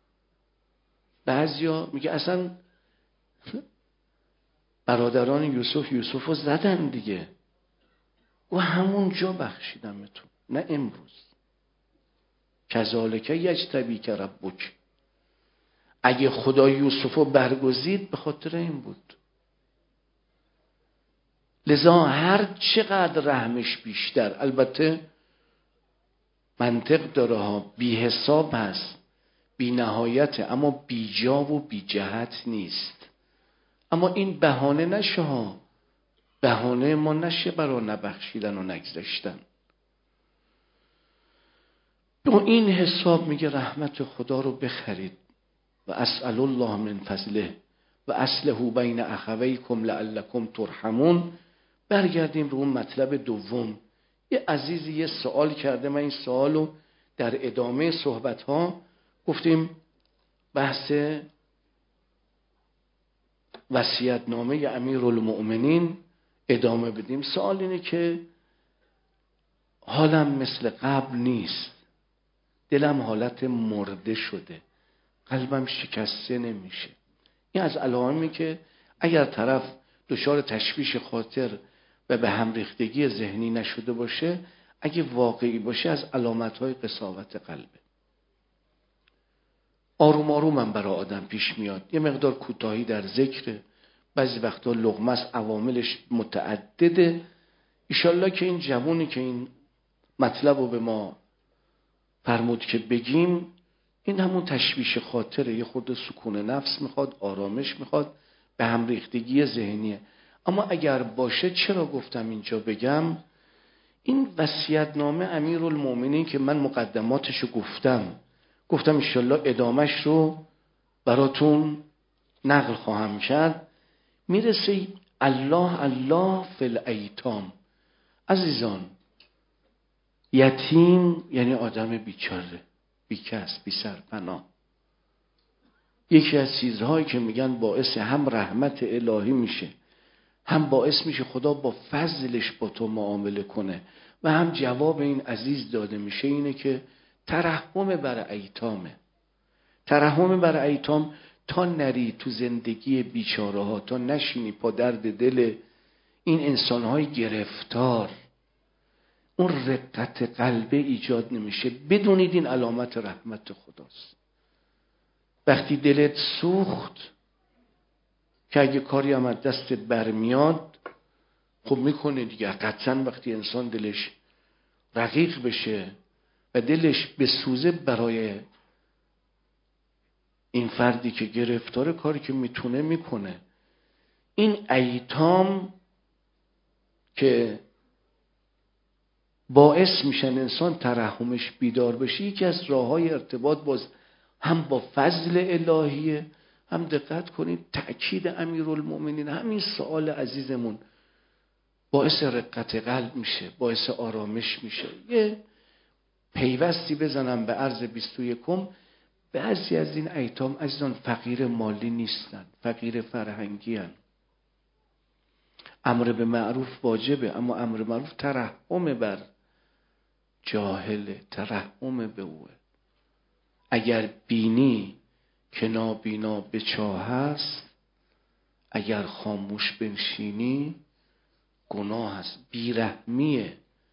بعضیا میگه اصلا برادران یوسف رو زدن دیگه، و همون جا بخشیدمتون، نه امروز. کذالک یجتبیک ربک. اگه خدا یوسف رو برگزید به خاطر این بود. لذا هر چقدر رحمش بیشتر، البته منطق داره ها، بی حساب هست، بی نهایت، اما بی جا و بی جهت نیست. اما این بهانه نشه ها، بهانه ما نشه برای نبخشیدن و نگذشتن. با این حساب میگه رحمت خدا رو بخرید و اسأل الله من فضله و اصلحوا بین اخویکم لعلکم ترحمون. برگردیم رو اون مطلب دوم. یه عزیزی یه سوال کرده، من این سوالو در ادامه صحبت ها گفتیم بحث وصیت‌نامه امیرالمؤمنین ادامه بدیم. سوال اینه که حالم مثل قبل نیست، دلم حالت مرده شده، قلبم شکسته نمیشه. این از علائمی که اگر طرف دچار تشویش خاطر و به هم ریختگی ذهنی نشده باشه، اگه واقعی باشه از علامت‌های قساوت قلبه. آروم آروم هم برای آدم پیش میاد، یه مقدار کوتاهی در ذکر، بعضی وقتا لقمه است، عواملش متعدده. ایشالله که این جوونی که این مطلب رو به ما فرمود که بگیم، این همون تشویش خاطره، یه خورده سکون نفس میخواد، آرامش میخواد، به هم ریختگی ذهنیه. اما اگر باشه، چرا گفتم اینجا بگم؟ این وصیت‌نامه امیرالمؤمنین که من مقدماتشو گفتم انشالله ادامش رو براتون نقل خواهم کرد. میرسه الله الله فی الایتام. عزیزان، یتیم یعنی آدم بیچاره، بیکس، بی سرپناه. یکی از چیزهایی که میگن باعث هم رحمت الهی میشه، هم باعث میشه خدا با فضلش با تو معامله کنه و هم جواب این عزیز داده میشه، اینه که ترحم بر ایتامه. ترحم بر ایتام، تا نری تو زندگی بیچاره ها، تا نشینی پا درد دل این انسانهای گرفتار، اون رقت قلبه ایجاد نمیشه. بدونید این علامت رحمت خداست. وقتی دلت سوخت که اگه کاری هم از دست برمیاد، خب میکنه دیگه. قطعا وقتی انسان دلش رقیق بشه و دلش بسوزه برای این فردی که گرفتاره، کاری که میتونه میکنه. این ایتام که باعث میشن انسان ترحمش بیدار بشه، یکی از راههای ارتباط باز هم با فضل الهیه، هم دقت کنید تأکید امیرالمؤمنین، همین سوال عزیزمون باعث رقت قلب میشه، باعث آرامش میشه. یه پیوستی بزنم به عرض 21. بعضی از این ایتام عزیزان فقیر مالی نیستن، فقیر فرهنگی هن. امر به معروف واجبه، اما امر معروف ترحم بر جاهله، ترحم به اوه. اگر بینی که نابینا به چاه هست، اگر خاموش بنشینی گناه هست. بیرحمیه.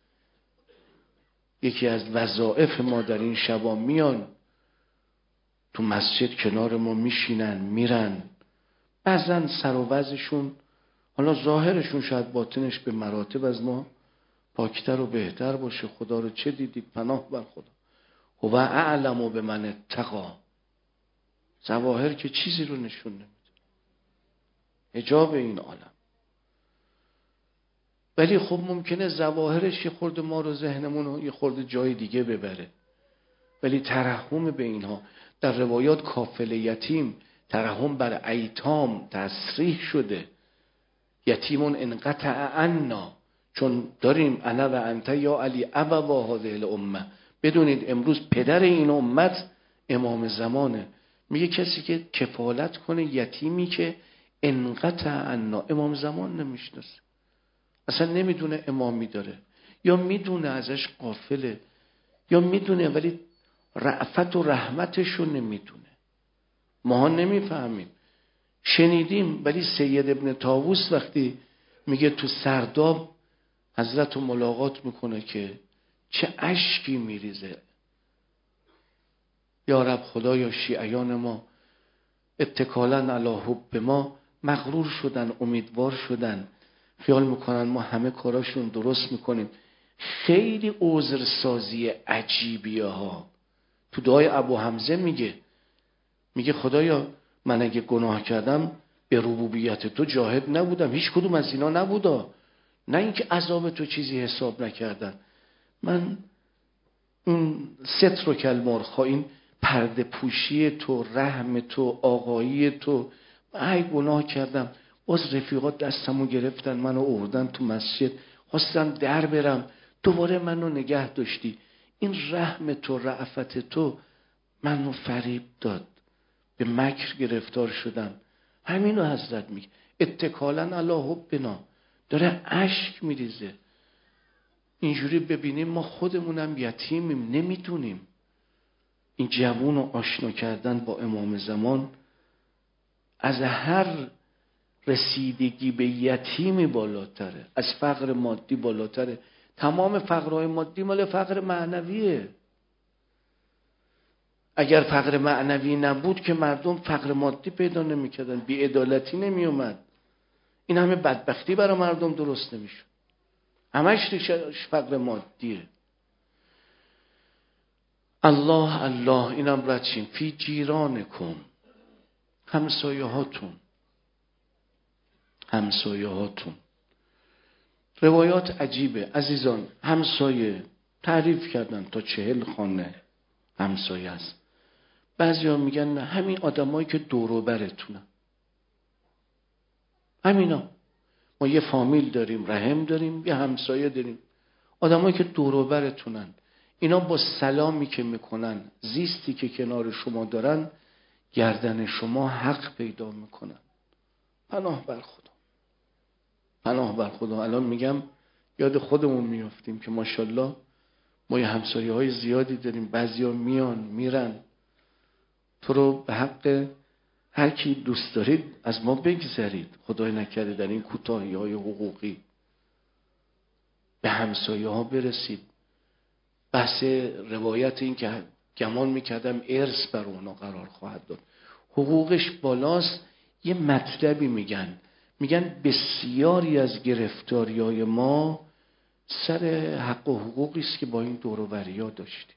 یکی از وظایف ما در این شبا میان تو مسجد کنار ما میشینن، میرن، بعضن سر و وضعشون، حالا ظاهرشون شاید باطنش به مراتب از ما پاکتر و بهتر باشه. خدا رو چه دیدید؟ پناه بر خدا. هو اعلم به من اتقی. ظواهر که چیزی رو نشون نمیده، حجاب این عالم. ولی خب ممکنه ظواهرش یه خورده ما رو، ذهنمون رو یه خورده جای دیگه ببره. ولی ترحم به اینها در روایات کافل یتیم، ترحم بر ایتام تصریح شده. یتیمون انقطع عنا، چون داریم انا و انت یا علی ابوا هذه الامه. بدونید امروز پدر این امت امام زمانه. میگه کسی که کفالت کنه یتیمی که انقطع عنا، امام زمان نمیشناسه، اصلا نمیدونه امامی داره، یا میدونه ازش غافله، یا میدونه ولی رأفت و رحمتشو نمیدونه. ما نمیفهمیم. شنیدیم، ولی سید ابن طاووس وقتی میگه تو سرداب حضرت رو ملاقات میکنه که چه اشکی میریزه. یا رب خدایا شیعیان ما اتکالاً علی حب ما مغرور شدن، امیدوار شدن خیال میکنن ما همه کاراشون درست میکنیم. خیلی عذرسازی عجیبیه ها. تو دعای ابو حمزه میگه خدایا من اگه گناه کردم به ربوبیت تو جاهد نبودم، هیچ کدوم از اینا نبودا، نه اینکه عذاب تو چیزی حساب نکردن، من اون ستر و کلمرخا، این پرده پوشی تو، رحم تو، آقایی تو، من گناه کردم، باز رفیقات دستمو گرفتن منو آوردن تو مسجد، خواستم در برم، دوباره منو نگه داشتی. این رحم تو، رأفت تو منو فریب داد، به مکر گرفتار شدم. همینو حضرت میگه اتکالا علی حبنا، داره اشک میریزه. اینجوری ببینیم ما خودمونم یتیمیم، نمیدونیم. این جوون رو آشنا کردن با امام زمان از هر رسیدگی به یتیمی بالاتره، از فقر مادی بالاتره. تمام فقرهای مادی مال فقر معنویه. اگر فقر معنوی نبود که مردم فقر مادی پیدا نمی‌کردن، بی‌عدالتی نمی‌اومد، این همه بدبختی برای مردم درست نمی‌شد. همش ریشش فقر مادیه. الله الله، اینم رد شیم. فی جیرانکم، همسایه هاتون. روایات عجیبه عزیزان. همسایه تعریف کردن تا 40 خانه همسایه است. بعضیا میگن نه، همین آدمایی که دور و برتونن، همینا. ما یه فامیل داریم، رحم داریم، یه همسایه داریم، آدمایی که دور و برتونن. اینا با سلامی که میکنن، زیستی که کنار شما دارن، گردن شما حق پیدا میکنن. پناه بر خدا، پناه بر خدا. الان میگم یاد خودمون میافتیم که ماشاءالله ما یه همسایه های زیادی داریم. بعضیا میان میرن. تو رو به حق هر کی دوست دارید از ما بگذرید، خدای نکرده در این کوتاهی های حقوقی به همسایه ها برسید. بحث روایت این که گمان میکردم ارث بر اونا قرار خواهد داد، حقوقش بالاست. یه مطلبی میگن بسیاری از گرفتاری‌های ما سر حق و حقوقی است که با این دور و بریا داشتیم.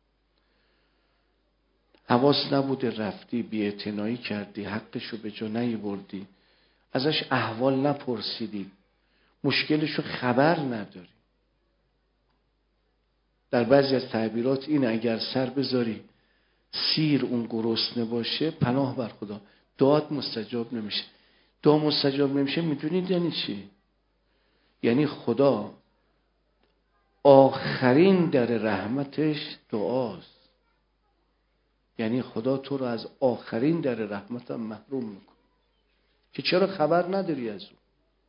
حواس نبوده، رفتی بی‌اعتنایی کردی، حقشو به جا نیاوردی، ازش احوال نپرسیدی، مشکلشو خبر نداری. در بعضی از تعبیرات این اگر سر بذاری سیر اون گرسنه باشه، پناه بر خدا، دعات مستجاب نمیشه. دعا مستجاب نمیشه میدونید یعنی چی؟ یعنی خدا آخرین در رحمتش دعاست. یعنی خدا تو رو از آخرین در رحمتم محروم میکنه که چرا خبر نداری از اون.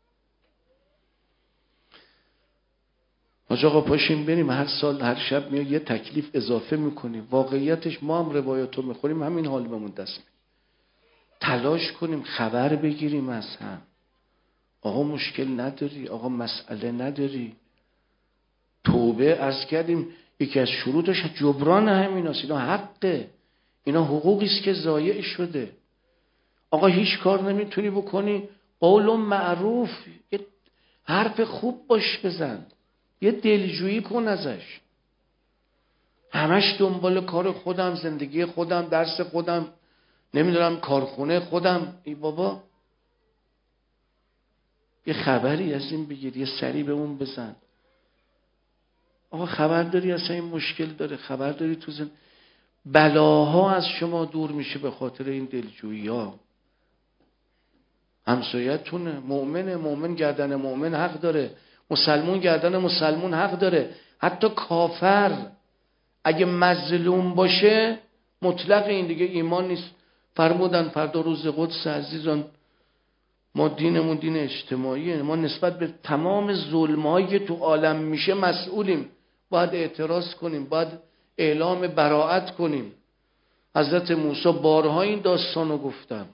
آقا پاشیم بریم، هر سال هر شب میاد یه تکلیف اضافه میکنیم. واقعیتش ما هم روایاتو میخوریم، همین حال بهمون دست میده. تلاش کنیم خبر بگیریم از هم. آقا مشکل نداری، آقا مسئله نداری. توبه عرض کردیم یکی از شروطش جبران همین هست. اینا حقه، اینا حقوقی است که ضایع شده. آقا هیچ کار نمیتونی بکنی، قول معروف، یه حرف خوب باش بزن، یه دلجویی کن ازش. همش دنبال کار خودم، زندگی خودم، درس خودم، نمیدونم کارخونه خودم. ای بابا یه خبری از این بگیر، یه سری به اون بزن. آقا خبر داری اصلا این مشکل داره، خبر داری تو بلاها از شما دور میشه به خاطر این دلجویی ها. همسایتونه، مؤمن گردن مؤمن حق داره، مسلمون گردن مسلمون حق داره. حتی کافر اگه مظلوم باشه مطلق این دیگه ایمان نیست. فرمودن فردا روز قدس عزیزان ما دینمون دین اجتماعیه، ما نسبت به تمام ظلمایی که تو عالم میشه مسئولیم، باید اعتراض کنیم، باید اعلام براءت کنیم. حضرت موسی بارها این داستانو گفتم.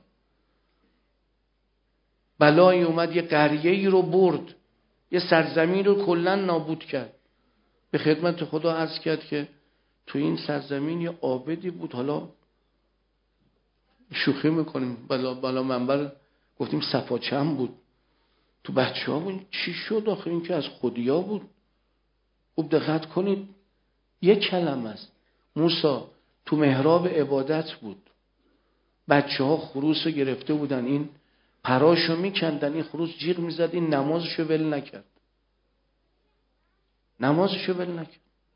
بلایی اومد یه قریه‌ای رو برد، یه سرزمین رو کلاً نابود کرد. به خدمت خدا عرض کرد که تو این سرزمین یه عابدی بود، حالا شوخی میکنیم بالا منبر گفتیم صفا چند بود، تو بچه ها چی شد آخه؟ این که از خودیا بود. خوب دقت کنید، یک کلمه است. موسی تو محراب عبادت بود، بچه ها خروس رو گرفته بودن، این پراشو میکندن، این خروس جیغ میزد، این نمازشو ول نکرد. نمازشو ول نکرد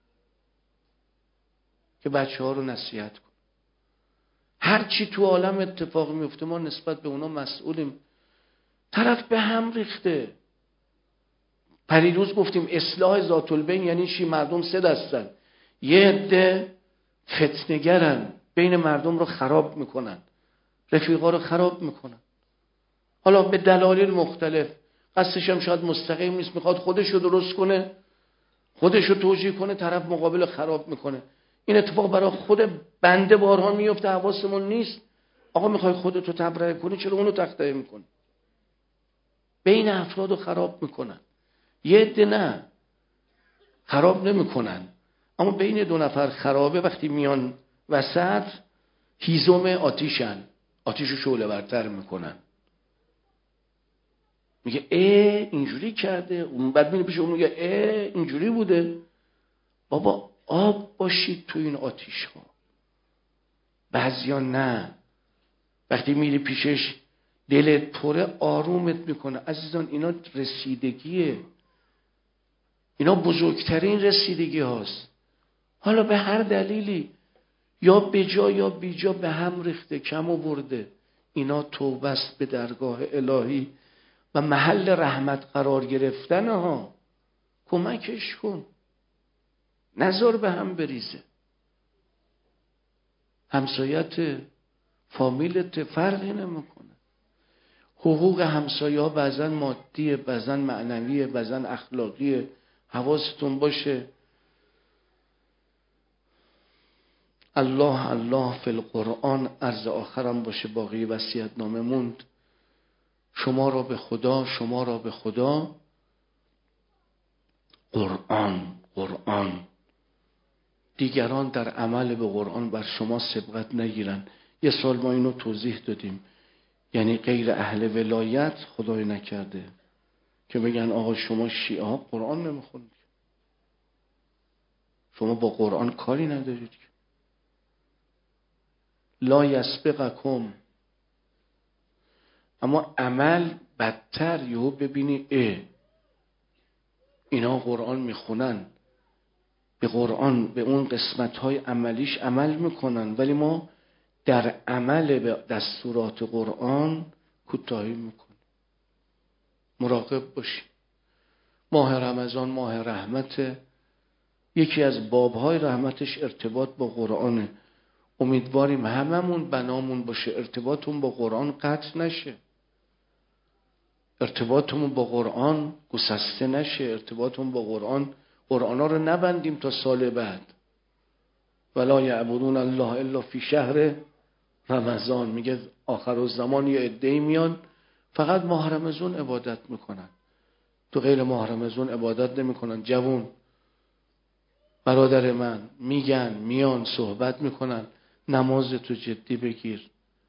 که بچه ها رو نصیحت کن. هر چی تو عالم اتفاق میفته ما نسبت به اونا مسئولیم. طرف به هم ریخته. پریروز گفتیم اصلاح ذات البین یعنی چی؟ مردم سه دستن. یه عده فتنه‌گرن، بین مردم رو خراب میکنن، رفیقا رو خراب میکنن، حالا به دلایل مختلف. قصدش هم شاید مستقیم نیست، میخواد خودش رو درست کنه، خودش رو توجیه کنه، طرف مقابل خراب میکنه. این اتفاق برای خود بنده بارها میفته، حواسمون نیست. آقا میخوای خودتو تبرئه کنی، چرا اونو تخطئه میکنی؟ بین افراد رو خراب میکنن. یه عده نه، خراب نمیکنن، اما بین دو نفر خرابه. وقتی میان وسط هیزم آتیشن، آتیشو شعله ورتر میکنن. میگه اینجوری کرده، اون بعد میره پیش اون میگه اینجوری بوده. بابا آب باشید تو این آتیش ها. بعضیا نه، وقتی میری پیشش دلت پره آرومت میکنه. عزیزان اینا رسیدگیه، اینا بزرگترین رسیدگی هاست. حالا به هر دلیلی یا به جا یا بی جا به هم ریخته، کم آورده، اینا توبه است به درگاه الهی و محل رحمت قرار گرفتن ها. کمکش کن، نذار به هم بریزه. همسایت، فامیلت فرقی نمیکنه. حقوق همسایه ها بعضن مادیه، بعضن معنویه، بعضن اخلاقیه. حواستون باشه. الله الله فی القرآن، عرض آخرم باشه، باقی وصیت نامه موند. شما را به خدا، شما را به خدا. قرآن، قرآن. دیگران در عمل به قرآن بر شما سبقت نگیرن. یه سال ما اینو توضیح دادیم، یعنی غیر اهل ولایت خدای نکرده که بگن آقا شما شیعه ها قرآن نمیخونید، شما با قرآن کاری ندارید. لا یسبقکم. اما عمل بدتر. یهو ببینی اینا قرآن میخونن، به قرآن به اون قسمت‌های عملیش عمل میکنن، ولی ما در عمل به دستورات قرآن کوتاهی میکنیم. مراقب باشیم. ماه رمضان ماه رحمته. یکی از بابهای رحمتش ارتباط با قرآنه. امیدواریم هممون بنامون باشه ارتباطمون با قرآن قطع نشه، ارتباطمون با قرآن گسسته نشه، ارتباطمون با قرآن رو نبندیم تا سال بعد. ولا یعبدون الله الا فی شهر رمضان. میگه آخر الزمان یه عده‌ای میان فقط ماه رمضان عبادت میکنن، تو غیر ماه رمضان عبادت نمیکنن. جوون برادر من میگن، میان صحبت میکنن، نمازتو جدی بگیر.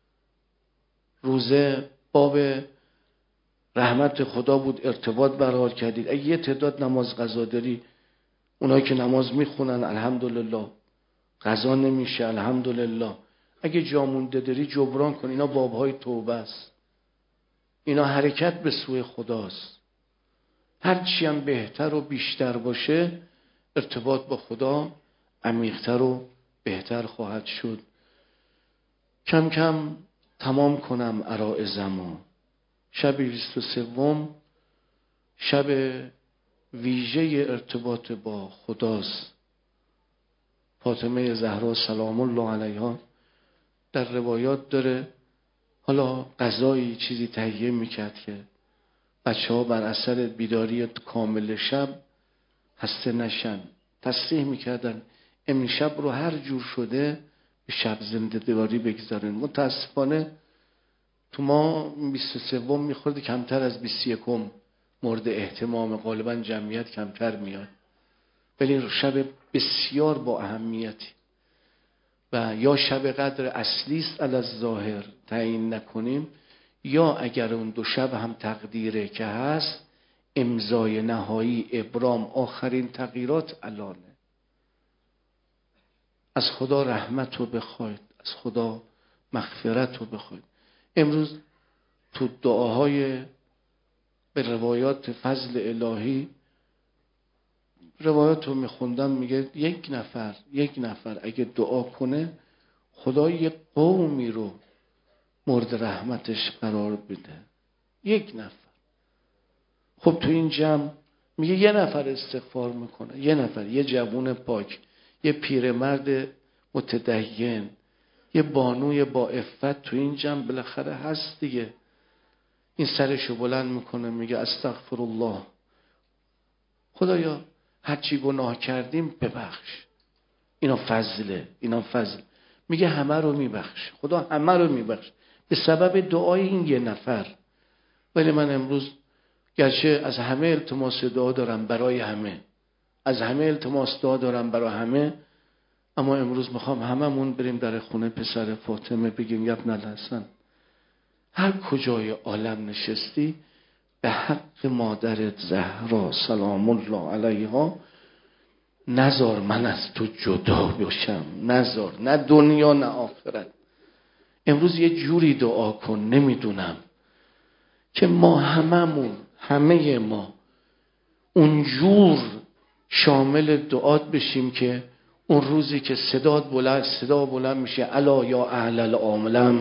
روزه باب رحمت خدا بود، ارتباط برقرار کردید. اگه یه تعداد نماز قضا داری، اونایی که نماز میخونن الحمدلله، قضا نمیشه الحمدلله. اگه جا مونده داری جبران کن. اینا بابهای توبه است، اینا حرکت به سوی خداست. هرچی هم بهتر و بیشتر باشه ارتباط با خدا عمیق‌تر و بهتر خواهد شد. کم کم تمام کنم عرائضمو. شب 23 شب ویژه ارتباط با خداست. فاطمه زهرا سلام الله علیها در روایات داره، حالا غذایی چیزی تهیه میکرد که بچه ها بر اثر بیداری کامل شب خسته نشن. تصریح میکردن امشب رو هر جور شده به شب زنده‌داری بگذارن. متاسفانه تو ما 23 میخورده کمتر از 21 مورد اهتمام، غالبا جمعیت کمتر میاد، ولی شب بسیار با اهمیتی و یا شب قدر اصلی است علی الظاهر تعیین نکنیم، یا اگر اون 2 شب هم تقدیره که هست، امضای نهایی ابرام آخرین تغییرات الانه. از خدا رحمت رو بخواید، از خدا مغفرت رو بخواید. امروز تو دعاهای به روایات فضل الهی، روایات رو میخوندم، میگه یک نفر اگه دعا کنه خدا یک قومی رو مورد رحمتش قرار بده. 1 نفر. خب تو این جمع میگه 1 نفر استغفار میکنه، 1 نفر، یه جوون پاک، یه پیرمرد متدین، یه بانوی با عفت تو این جمع بالاخره هست دیگه. این سرشو بلند میکنه میگه استغفر الله، خدایا هرچی گناه کردیم ببخش. اینا فضل. میگه همه رو میبخش، خدا همه رو میبخش به سبب دعای این 1 نفر. ولی من امروز گرچه از همه التماس دعا دارم برای همه، اما امروز میخوام هممون بریم در خونه پسر فاطمه بگیم یا ابن الحسن، هر کجای عالم نشستی به حق مادرت زهرا سلام الله علیها نذار من از تو جدا بشم، نذار، نه دنیا نه آخرت. امروز یه جوری دعا کن، نمیدونم، که ما همه ما اونجور شامل دعات بشیم که اون روزی که صدا بلند میشه الا یا اهل العالم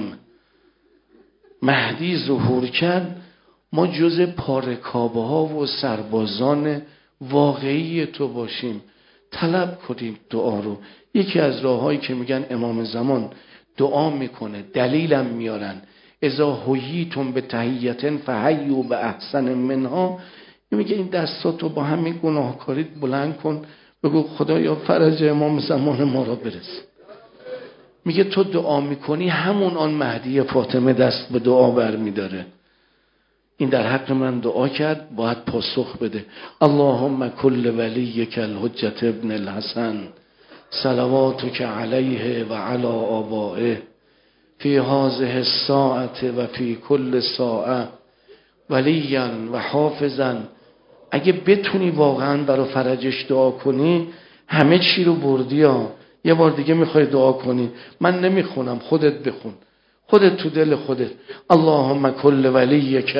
مهدی ظهور کرد، ما جز پارکابه ها و سربازان واقعی تو باشیم. طلب کنیم دعا رو. یکی از راههایی که میگن امام زمان دعا میکنه، دلیلم میارن، اذا حییتم به تحییة فحیوا باحسن منها، میگه این دستاتو با همین گناهکاریت بلند کن، بگو خدایا فرج امام زمان ما را برس. میگه تو دعا میکنی همون آن مهدی فاطمه دست به دعا برمیداره. این در حق من دعا کرد، باید پاسخ بده. اللهم کل ولیک الحجة ابن الحسن صلواتک علیه و علی آبائه فی هذه الساعة و فی کل ساعه ولیا و حافظا. اگه بتونی واقعا برای فرجش دعا کنی همه چی رو بردی ها. یه بار دیگه میخوای دعا کنی، من نمیخونم، خودت بخون، خودت تو دل خودت. اللهم کل ولیک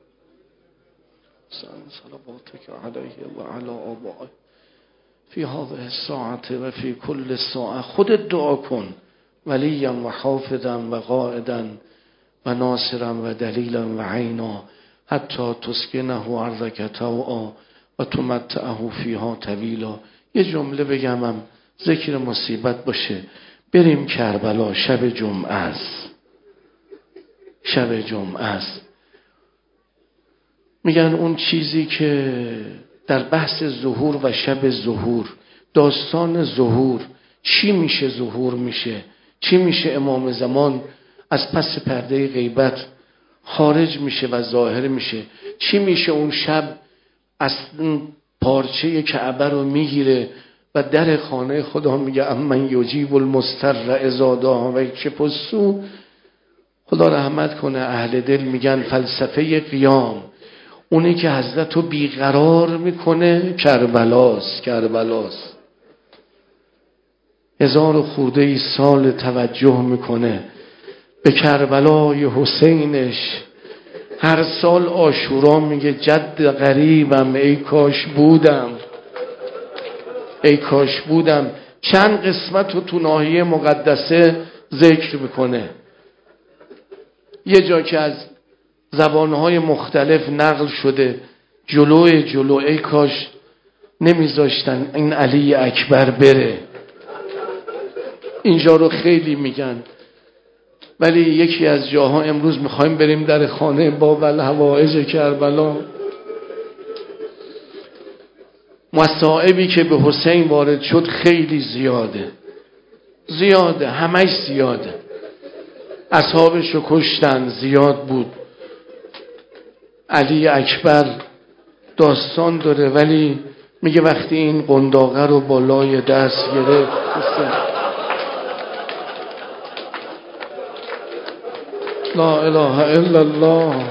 صلواتک علیه و علی آبائه فی هذه الساعة و فی کل ساعه. خودت دعا کن. ولیا و حافظا و قائدا و ناصرا و دلیلا و عینا حتی تسکنه ارضک طوعا و تمتعه فیها طویلا. یه جمله بگمم ذکر مصیبت باشه. بریم کربلا، شب جمعه است. میگن اون چیزی که در بحث ظهور و شب ظهور، داستان ظهور، چی میشه ظهور میشه، چی میشه امام زمان از پس پرده غیبت خارج میشه و ظاهر میشه، چی میشه اون شب از پارچه کعبه رو میگیره و در خانه خدا میگه امن یجیب المضطر اذا دعا و یکشف السوء. خدا رحمت کنه، اهل دل میگن فلسفه قیام، اونی که حضرت رو بیقرار میکنه کربلاست. 1000 خورده ای سال توجه میکنه به کربلای حسینش. هر سال عاشورا میگه جد غریبم ای کاش بودم. چند قسمت رو تو ناحیه مقدسه ذکر میکنه. یه جا که از زبانهای مختلف نقل شده جلو ای کاش نمیذاشتن این علی اکبر بره. اینجا رو خیلی میگن، ولی یکی از جاها امروز میخوایم بریم در خانه باب الحوائج کربلا. مصائبی که به حسین وارد شد خیلی زیاده، همش زیاده. اصحابش رو کشتن، زیاد بود. علی اکبر داستان داره، ولی میگه وقتی این قنداقه رو بالای دست گرفت، لا اله الا الله.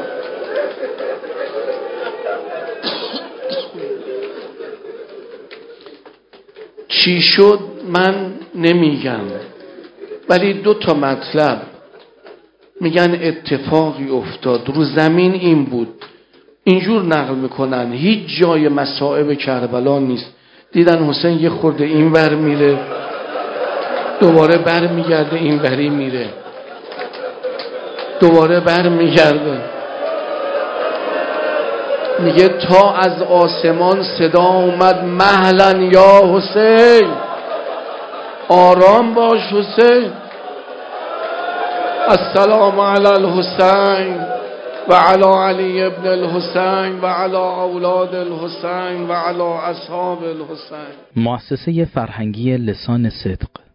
چی شد من نمیگم، ولی 2 تا مطلب میگن اتفاقی افتاد رو زمین این بود. اینجور نقل میکنن هیچ جای مصائب کربلا نیست. دیدن حسین یه خورده این ور میره، دوباره بر میگرده این وری میره، دوباره بر میگرده. میگه تا از آسمان صدا اومد مهلا یا حسین، آرام باش حسین، السلام علی الحسین و علی علی ابن الحسین و علی اولاد الحسین و علی اصحاب الحسین. مؤسسه فرهنگی لسان صدق